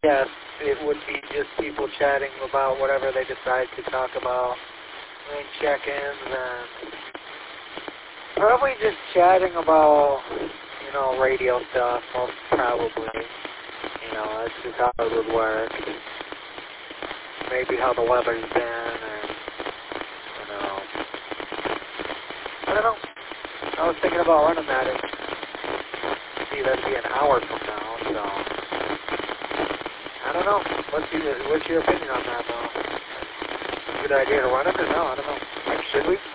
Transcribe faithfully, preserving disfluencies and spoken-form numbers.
yes, it would be just people chatting about whatever they decide to talk about, doing check-ins, and probably just chatting about, you know, radio stuff, most probably. You know, that's just how it would work. Maybe how the weather's been, and, you know, I don't know. I was thinking about running that. And, see, that'd be an hour from now, so I don't know. What's your, what's your opinion on that, though? Good idea to run it or no? I don't know. Like, should we?